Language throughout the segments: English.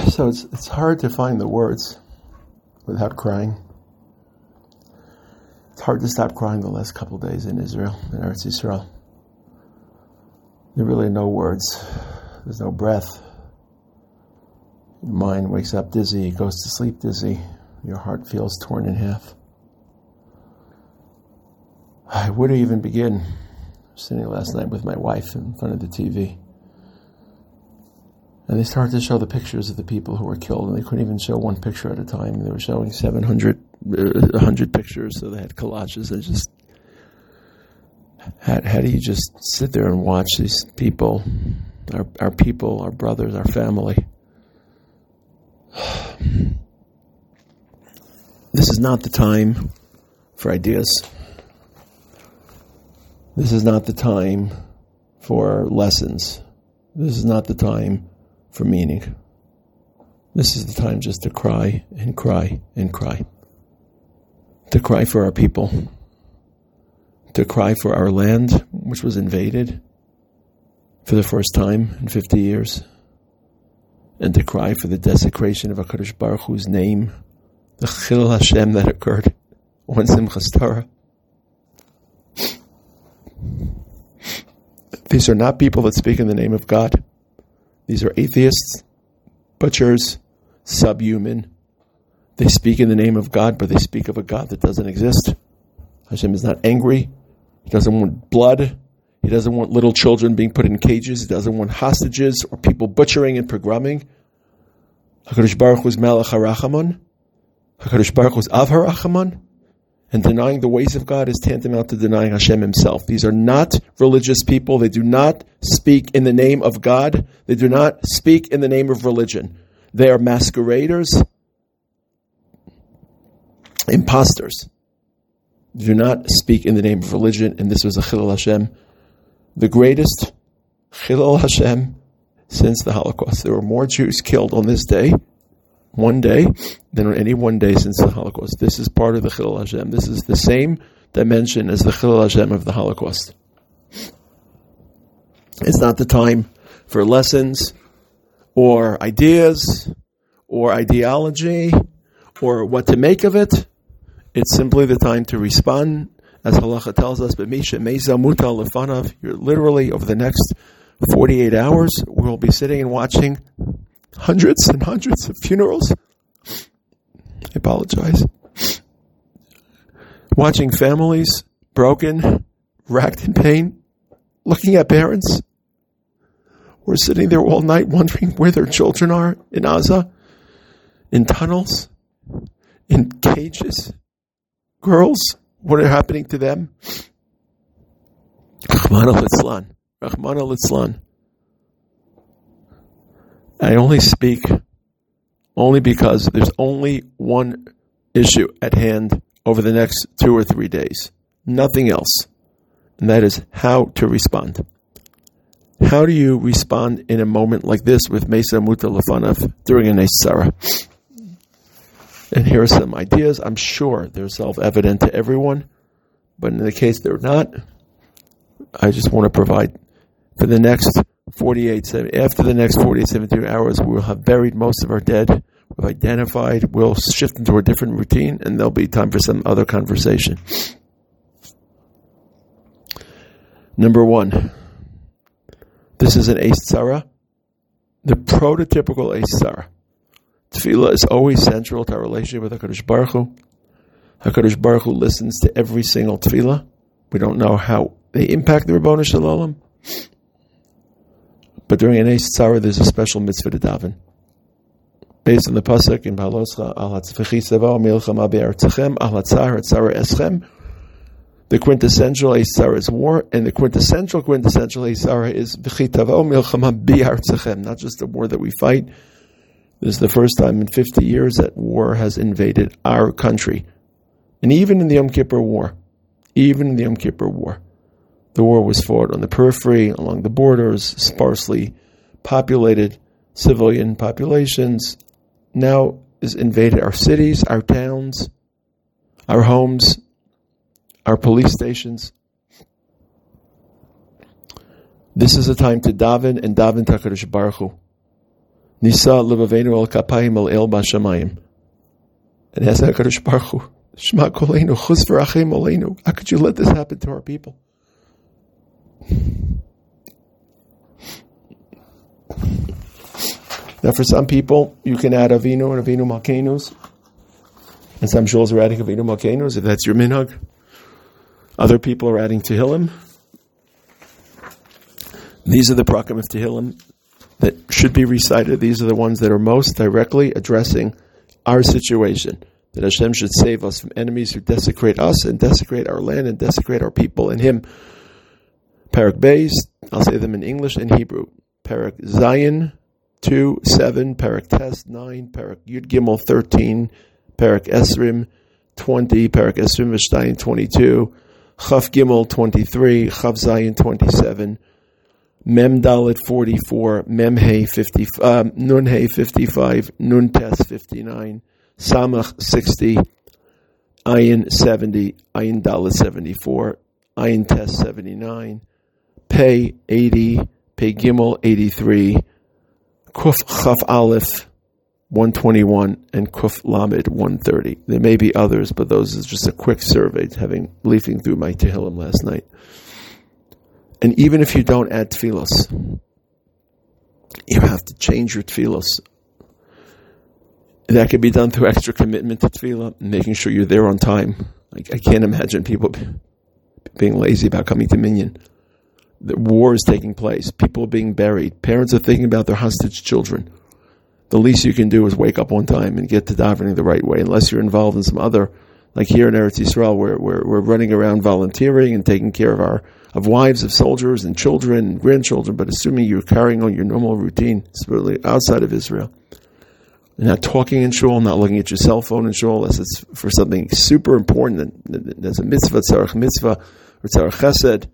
So it's hard to find the words without crying. It's hard to stop crying the last couple of days in Israel, in Eretz Yisrael. There are really no words. There's no breath. Your mind wakes up dizzy, goes to sleep dizzy. Your heart feels torn in half. Where do you even begin? I was sitting last night with my wife in front of the TV. And they started to show the pictures of the people who were killed, and they couldn't even show one picture at a time. They were showing 100 pictures, so they had collages. And just, how do you just sit there and watch these people, our people, our brothers, our family? This is not the time for ideas. This is not the time for lessons. This is not the time for meaning. This is the time just to cry and cry and cry. To cry for our people. To cry for our land, which was invaded for the first time in 50 years. And to cry for the desecration of HaKadosh Baruch Hu's name, the Chilul Hashem that occurred on Simchas Torah. These are not people that speak in the name of God. These are atheists, butchers, subhuman. They speak in the name of God, but they speak of a God that doesn't exist. Hashem is not angry. He doesn't want blood. He doesn't want little children being put in cages. He doesn't want hostages or people butchering and pogromming. HaKadosh Baruch Hu is Melech HaRachamon. HaKadosh Baruch Hu is Av HaRachamon. And denying the ways of God is tantamount to denying Hashem himself. These are not religious people. They do not speak in the name of God. They do not speak in the name of religion. They are masqueraders, imposters. They do not speak in the name of religion. And this was a Chilul Hashem, the greatest Chilul Hashem since the Holocaust. There were more Jews killed on this day, one day, than on any one day since the Holocaust. This is part of the Chilul Hashem. This is the same dimension as the Chilul Hashem of the Holocaust. It's not the time for lessons or ideas or ideology or what to make of it. It's simply the time to respond, as Halacha tells us, you're literally, over the next 48 hours, we'll be sitting and watching hundreds and hundreds of funerals. I apologize. Watching families broken, racked in pain, looking at parents who are sitting there all night wondering where their children are in Gaza, in tunnels, in cages. Girls, what are happening to them? Rahman al-Islan. I only speak only because there's only one issue at hand over the next 2 or 3 days. Nothing else. And that is how to respond. How do you respond in a moment like this with Mesa Muta Lefanav during a Nes Tzara? And here are some ideas. I'm sure they're self-evident to everyone, but in the case they're not, I just want to provide for the next 72 hours, we will have buried most of our dead. We've identified, we'll shift into a different routine, and there'll be time for some other conversation. Number 1, this is an Eis Tzara, the prototypical Eis Tzara. Tefillah is always central to our relationship with HaKadosh Baruch Hu. HaKadosh Baruch Hu listens to every single tefillah. We don't know how they impact the Ribono Shel Olam. But during an Eis Tzara, there's a special mitzvah to daven. Based on the pasuk in Baloscha, Al Hatzvechi Seva Milchama Be'artzachem, Al Hatzar Hatzara Eschem. The quintessential Eis Tzara is war, and the quintessential Eis Tzara is V'chi Tavo Milchama Be'artzachem. Not just the war that we fight. This is the first time in 50 years that war has invaded our country. And even in the Yom Kippur War, the war was fought on the periphery, along the borders, sparsely populated civilian populations. Now is invaded our cities, our towns, our homes, our police stations. This is a time to daven and daven to HaKadosh Baruch Hu. Nisa levavenu al kapayim al el bashamayim. And ask HaKadosh Baruch Hu, Shema koleinu, chus v'rachem oleinu. How could you let this happen to our people? Now, for some people, you can add Avinu and Avinu Malkenus. And some shuls are adding Avinu Malkenus, if that's your minhag. Other people are adding Tehillim. These are the Prakim of Tehillim that should be recited. These are the ones that are most directly addressing our situation. That Hashem should save us from enemies who desecrate us and desecrate our land and desecrate our people and Him. Parak Beis, I'll say them in English and Hebrew. Parak Zayin 2, 7, Parak Tes 9, Parak Yud Gimel 13, Parak Esrim 20, Parak Esrim V'Shtayim 22, Chaf Gimel 23, Chaf Zayin 27, Mem Dalet 44, Mem Hey 50, Nun Hey 55, Nun Tes 59, Samach 60, Ayin 70, Ayin Dalet 74, Ayin Tes 79, Pei 80, Pei Gimel 83, Kuf Chaf Aleph 121, and Kuf Lamed 130. There may be others, but those is just a quick survey, leafing through my Tehillim last night. And even if you don't add tefillos, you have to change your tefillos. That could be done through extra commitment to tefillah, and making sure you're there on time. I can't imagine people being lazy about coming to Minyan. The war is taking place. People are being buried. Parents are thinking about their hostage children. The least you can do is wake up on time and get to davening the right way, unless you're involved in some other, like here in Eretz Yisrael, where we're running around volunteering and taking care of wives of soldiers and children and grandchildren. But assuming you're carrying on your normal routine, it's really outside of Israel. You're not talking in shul, not looking at your cell phone in shul, unless it's for something super important. There's a mitzvah, tzarech mitzvah, or tzarech chesed.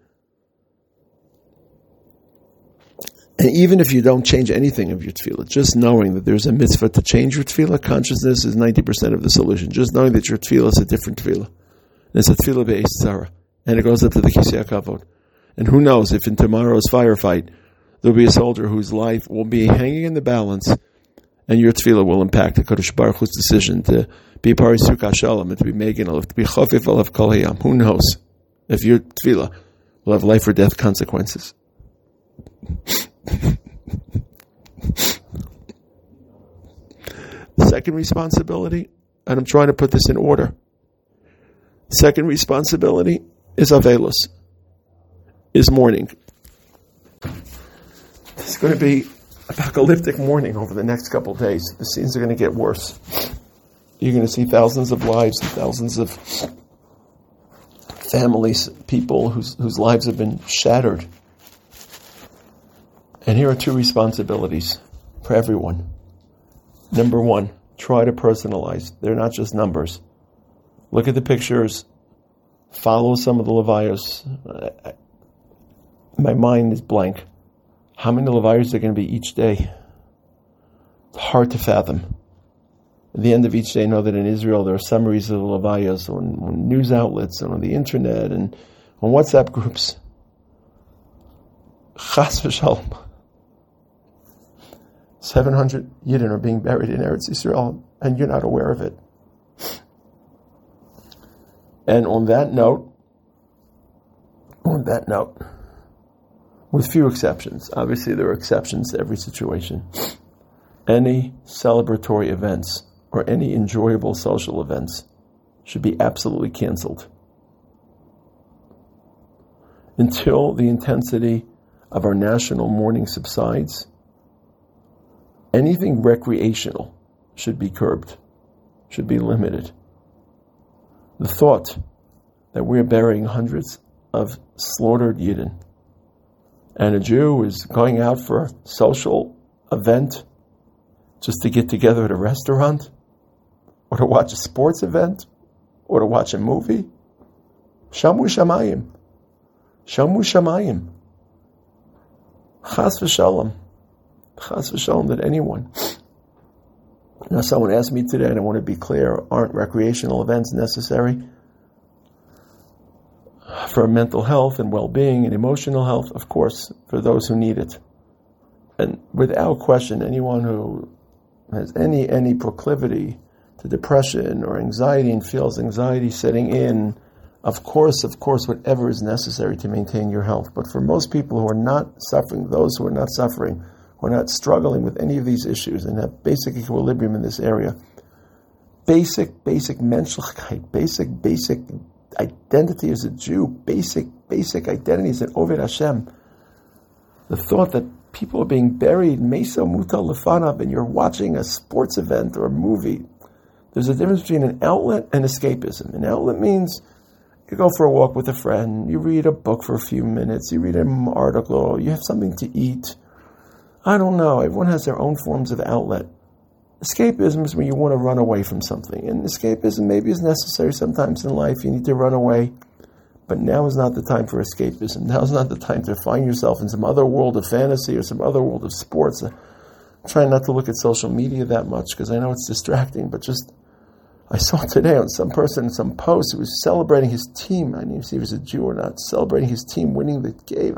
And even if you don't change anything of your tefillah, just knowing that there's a mitzvah to change your tefillah, consciousness is 90% of the solution. Just knowing that your tefillah is a different tefillah. And it's a tefillah be'ez tzara. And it goes up to the Kisei HaKavod. And who knows if in tomorrow's firefight, there'll be a soldier whose life will be hanging in the balance, and your tefillah will impact the Kodesh Baruch Hu's decision to be Pari Sukkah Shalom, and to be Megan Alav, to be Chofif Alav Kol Hayam. Who knows if your tefillah will have life or death consequences. The second responsibility, and I'm trying to put this in order. Second responsibility is Avelos, is mourning. It's going to be apocalyptic mourning over the next couple of days. The scenes are going to get worse. You're going to see thousands of lives, thousands of families, people whose lives have been shattered. And here are two responsibilities for everyone. Number one, try to personalize. They're not just numbers. Look at the pictures. Follow some of the Levios. My mind is blank. How many Levios are going to be each day? It's hard to fathom. At the end of each day, know that in Israel there are summaries of the Levios on news outlets and on the internet and on WhatsApp groups. Chas v'shalom. 700 Yidden are being buried in Eretz Yisrael, and you're not aware of it. And on that note, with few exceptions, obviously there are exceptions to every situation, any celebratory events or any enjoyable social events should be absolutely canceled until the intensity of our national mourning subsides. Anything recreational should be curbed, should be limited. The thought that we're burying hundreds of slaughtered Yidden, and a Jew is going out for a social event just to get together at a restaurant, or to watch a sports event, or to watch a movie, Shamu Shamayim. Shamu Shamayim. Chas v'shalom. Chas v'shalom that anyone. Now, someone asked me today, and I want to be clear, aren't recreational events necessary for mental health and well-being and emotional health? Of course, for those who need it. And without question, anyone who has any proclivity to depression or anxiety and feels anxiety setting in, of course, whatever is necessary to maintain your health. But for most people who are not suffering, those who are not suffering, who are not struggling with any of these issues and have basic equilibrium in this area, basic menschlichkeit, basic identity as a Jew, basic identity as an Oved Hashem, the thought that people are being buried, Mesa Muta Lefanav, and you're watching a sports event or a movie. There's a difference between an outlet and escapism. An outlet means you go for a walk with a friend, you read a book for a few minutes, you read an article, you have something to eat. I don't know. Everyone has their own forms of outlet. Escapism is when you want to run away from something. And escapism maybe is necessary sometimes in life. You need to run away. But now is not the time for escapism. Now is not the time to find yourself in some other world of fantasy or some other world of sports. I'm trying not to look at social media that much because I know it's distracting, but just I saw today on some person, some post, who was celebrating his team. I didn't even see if he was a Jew or not. Celebrating his team winning the game.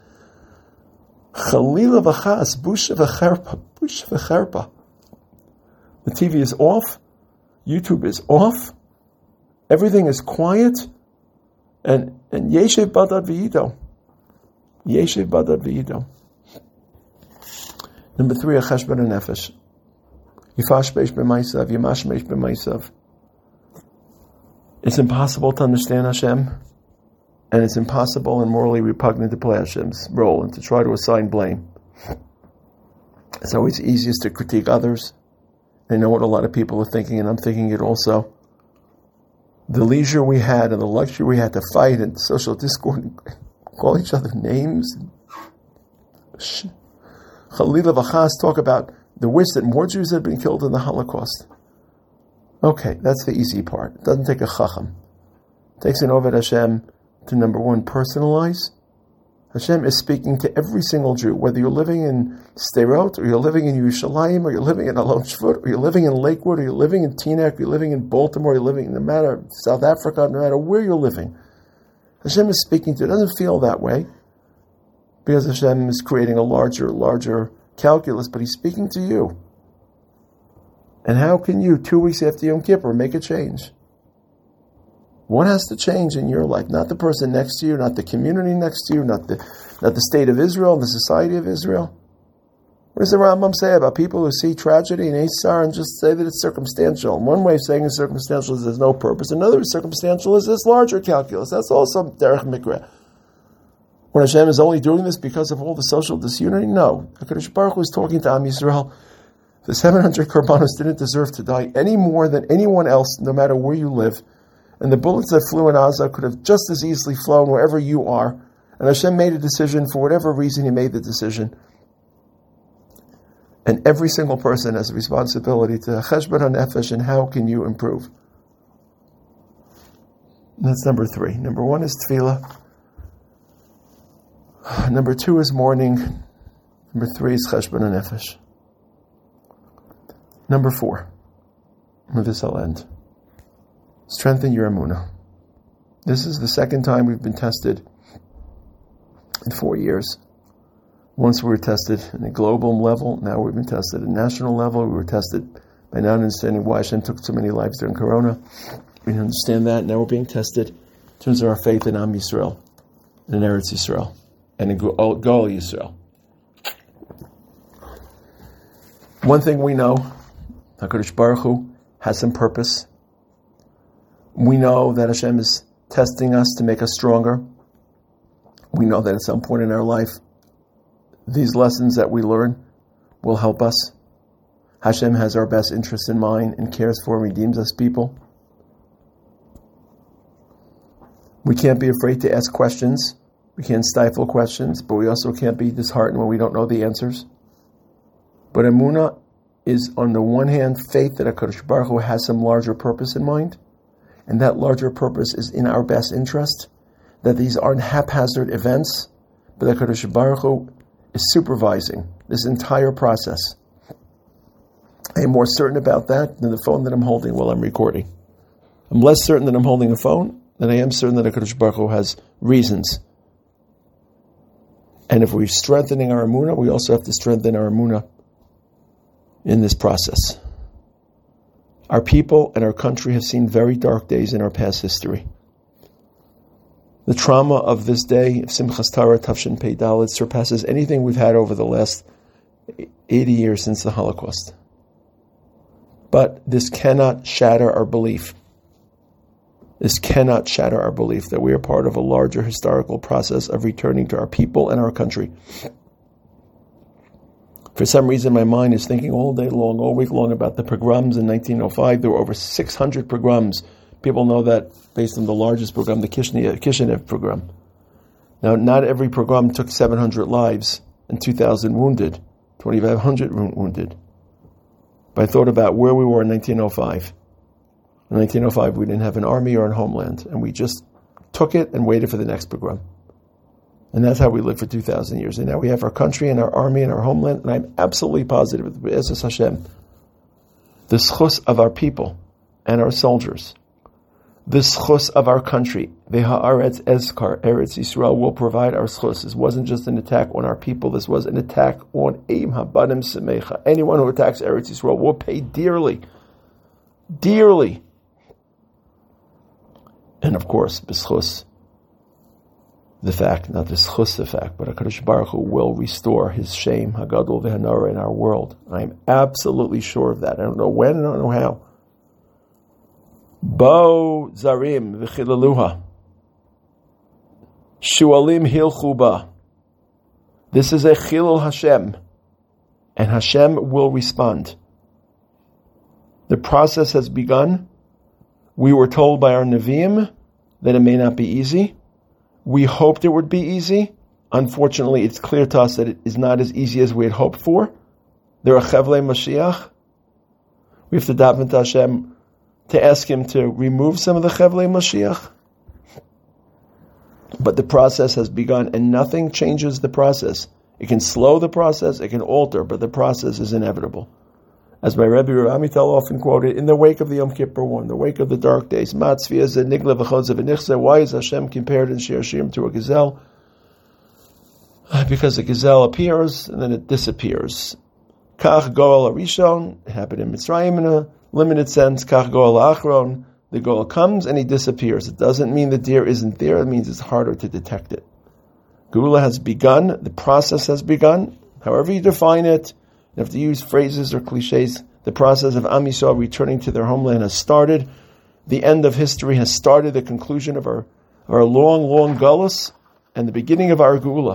Chalila v'chas, busha v'cherpa. The TV is off. YouTube is off. Everything is quiet. And yeshev badad v'yido. Yeshev badad v'yido. Number 3, a cheshbon nefesh. Yifash beish b'maisav, yimash beish b'maisav. It's impossible to understand Hashem, and it's impossible and morally repugnant to play Hashem's role and to try to assign blame. It's always easiest to critique others. I know what a lot of people are thinking, and I'm thinking it also. The leisure we had and the luxury we had to fight and social discord and call each other names. Chalila v'chas, talk about the wish that more Jews had been killed in the Holocaust. Okay, that's the easy part. It doesn't take a chacham. It takes an Oved Hashem to, number 1, personalize. Hashem is speaking to every single Jew, whether you're living in Sderot, or you're living in Yerushalayim, or you're living in Alon Shvut, or you're living in Lakewood, or you're living in Teaneck, or you're living in Baltimore, or you're living in no matter South Africa, no matter where you're living. Hashem is speaking to you. It doesn't feel that way, because Hashem is creating a larger calculus, but He's speaking to you. And how can you, 2 weeks after Yom Kippur, make a change? What has to change in your life? Not the person next to you, not the community next to you, not the state of Israel and the society of Israel. What does the Rambam say about people who see tragedy and Eitzar and just say that it's circumstantial? And one way of saying it's circumstantial is there's no purpose. Another circumstantial is this larger calculus. That's also derech mikra. When Hashem is only doing this because of all the social disunity? No. HaKadosh Baruch Hu is talking to Am Yisrael. The 700 Korbanos didn't deserve to die any more than anyone else, no matter where you live. And the bullets that flew in Gaza could have just as easily flown wherever you are. And Hashem made a decision. For whatever reason, He made the decision. And every single person has a responsibility to cheshbon hanefesh, and how can you improve? And that's number 3. Number 1 is tefillah. Number 2 is mourning. Number 3 is cheshbon hanefesh. Number 4. With this I'll end. Strengthen your emunah. This is the second time we've been tested in 4 years. Once we were tested at a global level, now we've been tested at a national level. We were tested by not understanding why Hashem took so many lives during Corona. We didn't understand that. Now we're being tested in terms of our faith in Am Yisrael, and in Eretz Yisrael, and in Goal Yisrael. One thing we know, HaKadosh Baruch Hu has some purpose. We know that Hashem is testing us to make us stronger. We know that at some point in our life, these lessons that we learn will help us. Hashem has our best interests in mind and cares for and redeems us people. We can't be afraid to ask questions. We can't stifle questions, but we also can't be disheartened when we don't know the answers. But emunah is, on the one hand, faith that HaKadosh Baruch Hu has some larger purpose in mind, and that larger purpose is in our best interest, that these aren't haphazard events, but that HaKadosh Baruch Hu is supervising this entire process. I am more certain about that than the phone that I'm holding while I'm recording. I'm less certain that I'm holding a phone than I am certain that HaKadosh Baruch Hu has reasons And if we're strengthening our emunah, we also have to strengthen our emunah in this process. Our people and our country have seen very dark days in our past history. The trauma of this day, of Simchas Torah Tafshin Pei Dalet, surpasses anything we've had over the last 80 years since the Holocaust. But this cannot shatter our belief. This cannot shatter our belief that we are part of a larger historical process of returning to our people and our country. For some reason, my mind is thinking all day long, all week long, about the pogroms in 1905. There were over 600 pogroms. People know that based on the largest pogrom, the Kishinev pogrom. Now, not every pogrom took 700 lives and 2,000 wounded, 2,500 wounded. But I thought about where we were in 1905. In 1905, we didn't have an army or a homeland, and we just took it and waited for the next pogrom. And that's how we lived for 2,000 years. And now we have our country and our army and our homeland, and I'm absolutely positive, B'ezras Hashem, the schus of our people and our soldiers, the schus of our country, the haaretz ezkar, Eretz Yisrael, will provide our schus. This wasn't just an attack on our people, this was an attack on Eim Habanim Semecha. Anyone who attacks Eretz Yisrael will pay dearly. Dearly. And of course, b'schus, the fact, not b'schus the fact, but HaKadosh Baruch Hu will restore His shame, Hagadol v'Hanara, in our world. I'm absolutely sure of that. I don't know when, I don't know how. Bo zarim v'chilaluha, shualim hilchu ba. This is a chilul Hashem, and Hashem will respond. The process has begun. We were told by our Nevi'im that it may not be easy. We hoped it would be easy. Unfortunately, it's clear to us that it is not as easy as we had hoped for. There are Chevlei Mashiach. We have to daven to Hashem to ask Him to remove some of the Chevlei Mashiach. But the process has begun, and nothing changes the process. It can slow the process, it can alter, but the process is inevitable. As my Rebbe Rav Amital often quoted, in the wake of the Yom Kippur War, in the wake of the dark days, why is Hashem compared in Shir Shirim to a gazelle? Because a gazelle appears and then it disappears. Kach Goel Arishon, it happened in Mitzrayim in a limited sense. Kach Goel Achron, the Goel comes and he disappears. It doesn't mean the deer isn't there, it means it's harder to detect it. Geula has begun, the process has begun, however you define it. You have to use phrases or cliches. The process of Am Yisrael returning to their homeland has started. The end of history has started. The conclusion of our long, long galus and the beginning of our geula.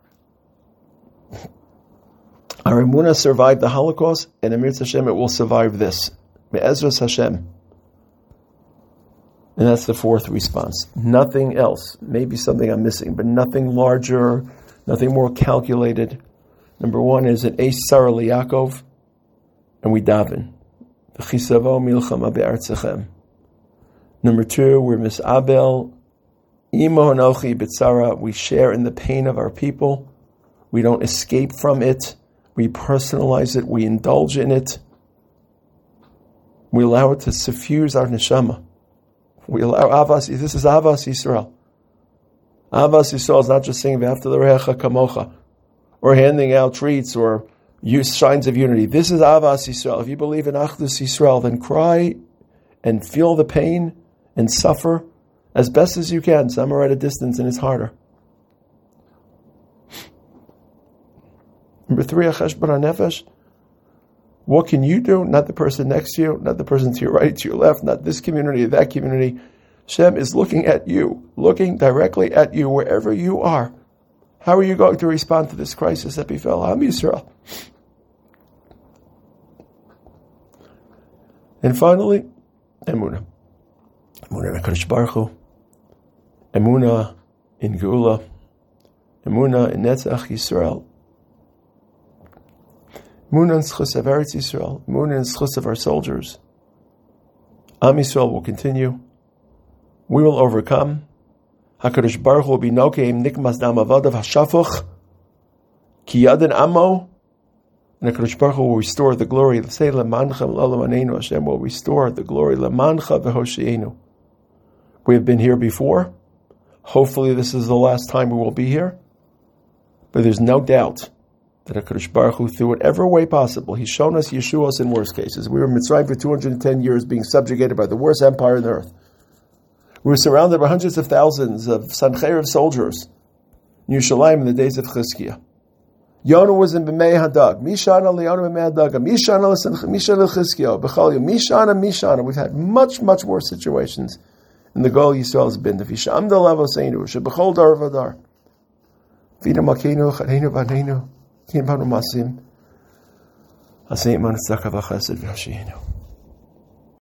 Our emunah survived the Holocaust, and Emir Hashem, it will survive this. Be'ezras Hashem. And that's the fourth response. Nothing else. Maybe something I'm missing, but nothing larger, nothing more calculated. Number one is an Eish Sarah Liakov, and we daven. V'chisavo milchama be'artzachem. Number two, we're misabel. Imo hanochi b'tzara. We share in the pain of our people. We don't escape from it. We personalize it. We indulge in it. We allow it to suffuse our neshama. We allow Avas. This is Avas Yisrael. Avas Yisrael is not just saying V'afta l'recha kamocha, or handing out treats, or use signs of unity. This is Avas Yisrael. If you believe in Achdus Yisrael, then cry and feel the pain and suffer as best as you can. Some are at a distance and it's harder. Number three, Cheshbon HaNefesh. What can you do? Not the person next to you, not the person to your right, to your left, not this community or that community. Hashem is looking at you, looking directly at you wherever you are. How are you going to respond to this crisis that befell Am Yisrael? And finally, Emunah. Emunah in HaKadosh Baruch Hu. Emunah in Geula. Emunah in Netzach Yisrael. Emunah in Schus of Eretz Yisrael. Emunah in Schus of our soldiers. Am Yisrael will continue. We will overcome. HaKadosh Baruch Hu will be nokeim nikmas dam avadav hashafuch ki yadin amo, and HaKadosh Baruch Hu will restore the glory. Say lemancha l'olamanenu. Hashem will restore the glory lemancha v'hoshienu. We have been here before. Hopefully this is the last time we will be here. But there's no doubt that HaKadosh Baruch Hu, through whatever way possible, He's shown us Yeshuos in worst cases. We were in Mitzrayim for 210 years, being subjugated by the worst empire on earth. We were surrounded by hundreds of thousands of Sancheiriv soldiers in Yerushalayim in the days of Chizkiah. Yonah was in B'mei Hadag. Mishana Leona B'mei Hadag. Mishana Chizkiah. B'chalya. Mishana. We've had much, much worse situations. And the goal Yisrael has been the Visham Dalav Oseinu. Shebechol Dar Vadar. Vina Makenu. Chareinu Vadenu. Kim Panu Masim. Hasei Man Tzaka V'Chesed V'Hashiinu.